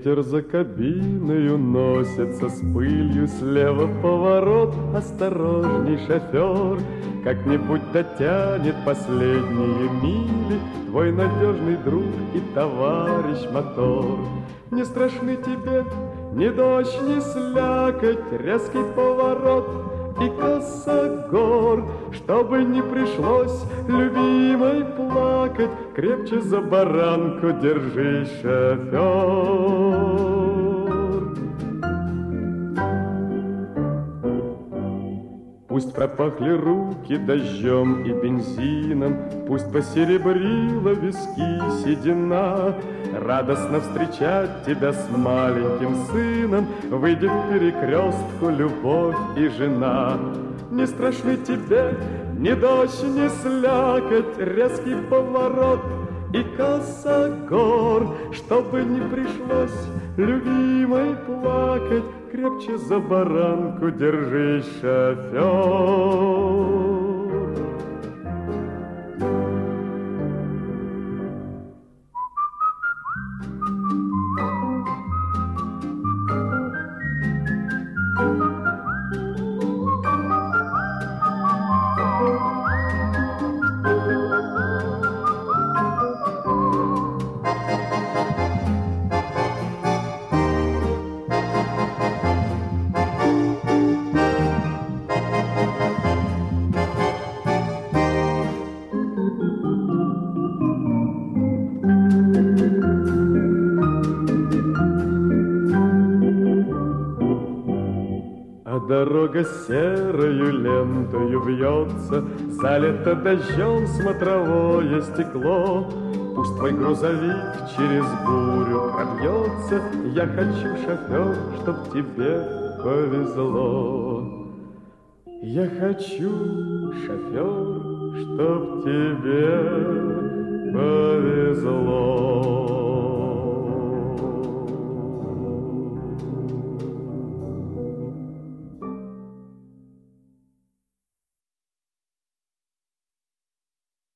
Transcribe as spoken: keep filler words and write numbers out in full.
Ветер за кабиной уносится с пылью, слева поворот, осторожней, шофер. Как-нибудь дотянет последние мили твой надежный друг и товарищ мотор. Не страшны тебе ни дождь, ни слякоть, резкий поворот и косогор. Чтобы не пришлось любимой плакать, крепче за баранку держись, шофер. Пусть пропахли руки дождем и бензином, пусть посеребрила виски седина. Радостно встречать тебя с маленьким сыном выйдет к перекрестку любовь и жена. Не страшны тебе ни дождь, ни слякоть, резкий поворот и косогор. Чтобы не пришлось любимой плакать, крепче за баранку держись, шофер. Дорога серою лентою вьется, залито дождем смотровое стекло. Пусть твой грузовик через бурю пробьется, я хочу, шофер, чтоб тебе повезло. Я хочу, шофер, чтоб тебе повезло.